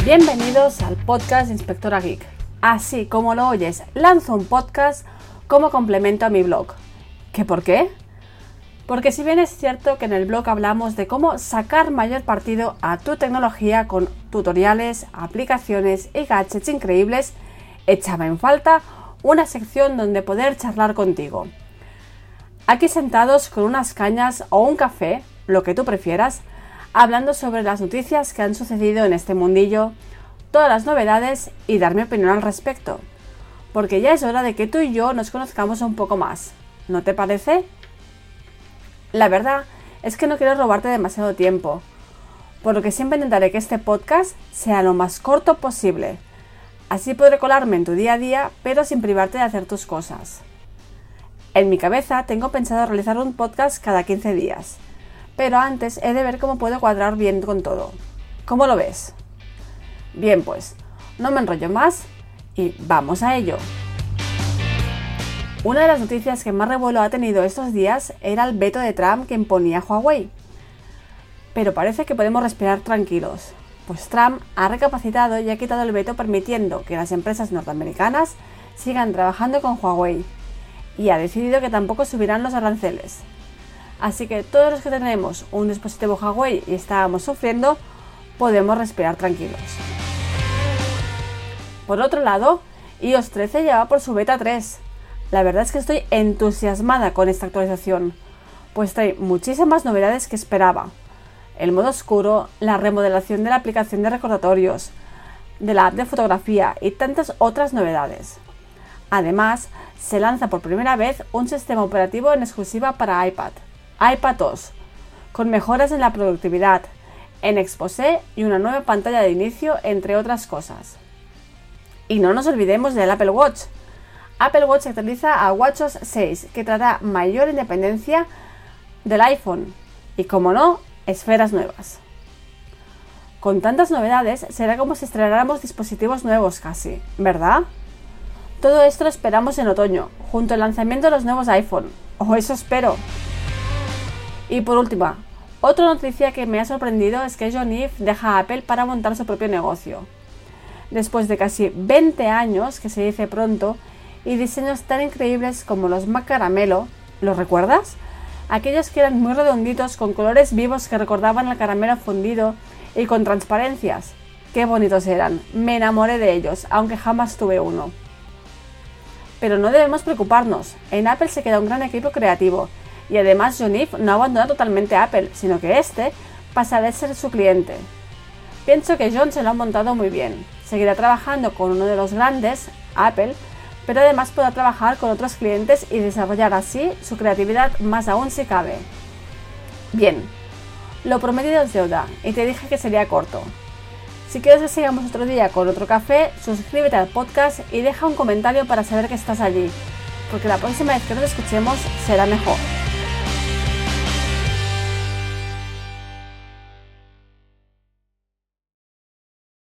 Bienvenidos al podcast de Inspectora Geek. Así como lo oyes, lanzo un podcast como complemento a mi blog. ¿Qué por qué? Porque si bien es cierto que en el blog hablamos de cómo sacar mayor partido a tu tecnología con tutoriales, aplicaciones y gadgets increíbles, echaba en falta una sección donde poder charlar contigo. Aquí sentados con unas cañas o un café, lo que tú prefieras, hablando sobre las noticias que han sucedido en este mundillo, todas las novedades y dar mi opinión al respecto. Porque ya es hora de que tú y yo nos conozcamos un poco más. ¿No te parece? La verdad es que no quiero robarte demasiado tiempo, por lo que siempre intentaré que este podcast sea lo más corto posible. Así podré colarme en tu día a día, pero sin privarte de hacer tus cosas. En mi cabeza tengo pensado realizar un podcast cada 15 días. Pero antes he de ver cómo puedo cuadrar bien con todo. ¿Cómo lo ves? Bien, pues, no me enrollo más y vamos a ello. Una de las noticias que más revuelo ha tenido estos días era el veto de Trump que imponía Huawei. Pero parece que podemos respirar tranquilos, pues Trump ha recapacitado y ha quitado el veto permitiendo que las empresas norteamericanas sigan trabajando con Huawei y ha decidido que tampoco subirán los aranceles. Así que todos los que tenemos un dispositivo Huawei y estábamos sufriendo, podemos respirar tranquilos. Por otro lado, iOS 13 ya va por su beta 3. La verdad es que estoy entusiasmada con esta actualización, pues trae muchísimas novedades que esperaba. El modo oscuro, la remodelación de la aplicación de recordatorios, de la app de fotografía y tantas otras novedades. Además, se lanza por primera vez un sistema operativo en exclusiva para iPadOS, con mejoras en la productividad, en Exposé y una nueva pantalla de inicio, entre otras cosas. Y no nos olvidemos del Apple Watch. Apple Watch actualiza a WatchOS 6, que trata mayor independencia del iPhone y, como no, esferas nuevas. Con tantas novedades, será como si estrenáramos dispositivos nuevos casi, ¿verdad? Todo esto lo esperamos en otoño, junto al lanzamiento de los nuevos iPhone, o eso espero. Y por último, otra noticia que me ha sorprendido es que John Ive deja a Apple para montar su propio negocio. Después de casi 20 años, que se dice pronto, y diseños tan increíbles como los Mac Caramelo, ¿los recuerdas? Aquellos que eran muy redonditos con colores vivos que recordaban al caramelo fundido y con transparencias. ¡Qué bonitos eran! Me enamoré de ellos, aunque jamás tuve uno. Pero no debemos preocuparnos, en Apple se queda un gran equipo creativo. Y además John Ive no abandona totalmente a Apple, sino que este pasará a ser su cliente. Pienso que John se lo ha montado muy bien. Seguirá trabajando con uno de los grandes, Apple, pero además podrá trabajar con otros clientes y desarrollar así su creatividad más aún si cabe. Bien, lo prometido es deuda y te dije que sería corto. Si quieres que sigamos otro día con otro café, suscríbete al podcast y deja un comentario para saber que estás allí, porque la próxima vez que nos escuchemos será mejor.